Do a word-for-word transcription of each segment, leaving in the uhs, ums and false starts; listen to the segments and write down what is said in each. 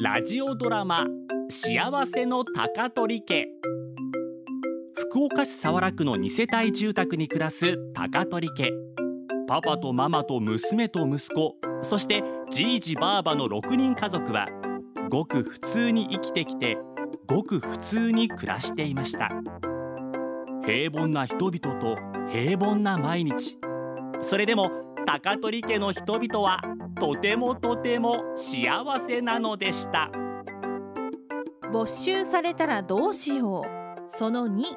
ラジオドラマ幸せの高取家。福岡市早良区のに世帯住宅に暮らす高取家。パパとママと娘と息子、そしてじいじばあばのろくにん家族はごく普通に生きてきて、ごく普通に暮らしていました。平凡な人々と平凡な毎日。それでも高取家の人々はとてもとても幸せなのでした。 没収されたらどうしよう。そのに。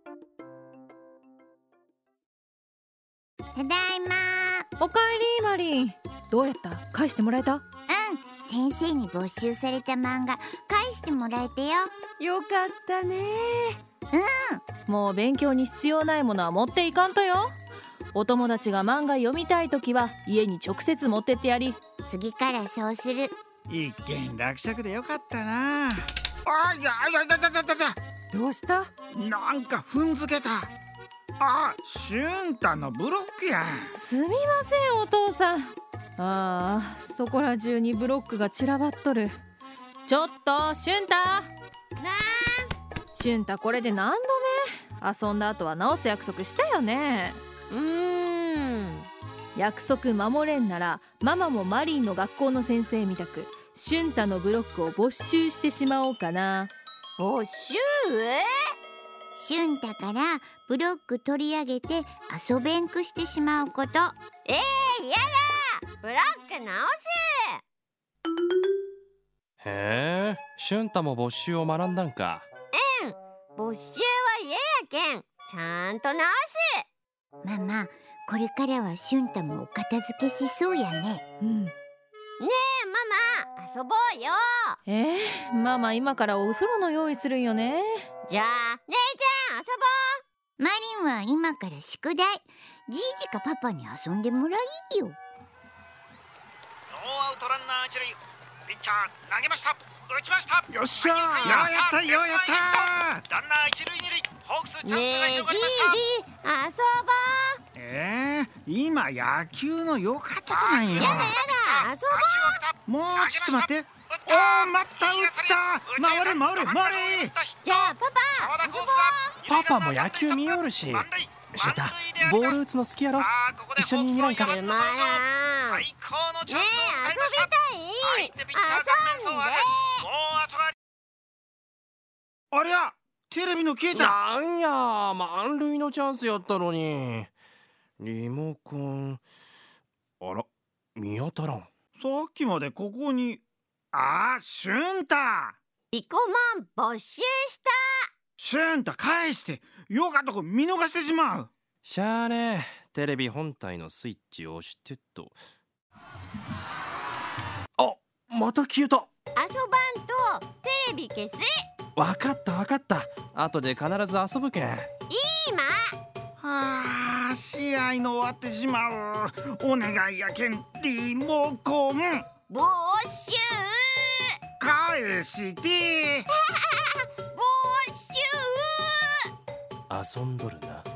ただいま。 おかえりマリン。どうやった？返してもらえた？ うん、先生に没収された漫画返してもらえたよ。 よかったね。 うん、 もう勉強に必要ないものは持っていかんとよ。お友達が漫画読みたいときは家に直接持ってってやり。 次からそうする。 一件落着でよかったな。あ、いやいやいやいやいやいや。 どうした？ なんか踏んづけた。あ、俊太のブロックや。 すみませんお父さん。ああ、そこら中にブロックが散らばっとる。ちょっと俊太。なー。俊太、これで何度目？遊んだ後は直す約束したよね。うーん、約束守れんならママもマリンの学校の先生みたく俊太のブロックを没収してしまおうかな。 没収？俊太からブロック取り上げて遊べんくしてしまうこと。 えー、嫌だ。ブロック直す。へえ、俊太も没収を学んだんか。 うん、没収は嫌やけんちゃんと直す。 ママ、これからは俊太もお片付けしそうやね。 うん。 ねえママ、遊ぼうよ。 えー、ママ今からお風呂の用意するんよね。 じゃあ姉ちゃん遊ぼう。マリンは今から宿題。じいじかパパに遊んでもらいよ。ノーアウトランナー一塁。ピッチャー投げました。打ちました。よっしゃー。ようやったようやった。ランナー一塁二塁。ホークスチャンスが広がりました。 ねえじいじ、遊ぼう。 えー、今野球の良かったくないよ。 やだやだ、遊ぼう。もうちょっと待って。おー、待った、打った。回れ回れ回れ。 じゃあパパ、遊ぼう。 パパも野球見よるし。俊太、ボール打つの好きやろ。一緒に見らんか。 つまらん。ねえ、遊びたい。遊んで。 ありゃ、テレビの消えた。 なんや、満塁のチャンスやったのに。リモコン、あら、見当たらん。 さっきまでここに。ああ、俊太。 リコマン没収した。 俊太返して。よかとこ見逃してしまう。 しゃあねえ、テレビ本体のスイッチを押してっと。あ、また消えた。 遊ばんとテレビ消す。 わかったわかった。後で必ず遊ぶけん。 今。 はあ、試合の終わってしまう。お願いやけん、リモコン没収。 返して没収。 遊んどるな。